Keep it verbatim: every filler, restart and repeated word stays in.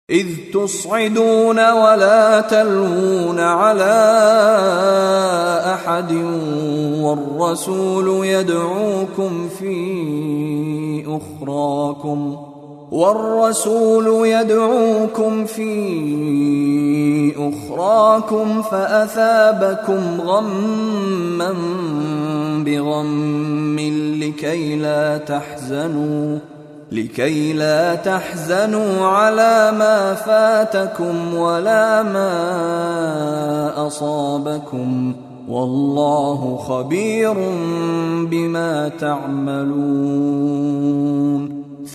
إذ تصعدون ولا تلوون على أحد والرسول يدعوكم في أخراكم والرسول يدعوكم في أخراكم فأثابكم غما بغم لكي لا تحزنوا لكي لا تحزنوا على ما فاتكم ولا ما أصابكم والله خبير بما تعملون.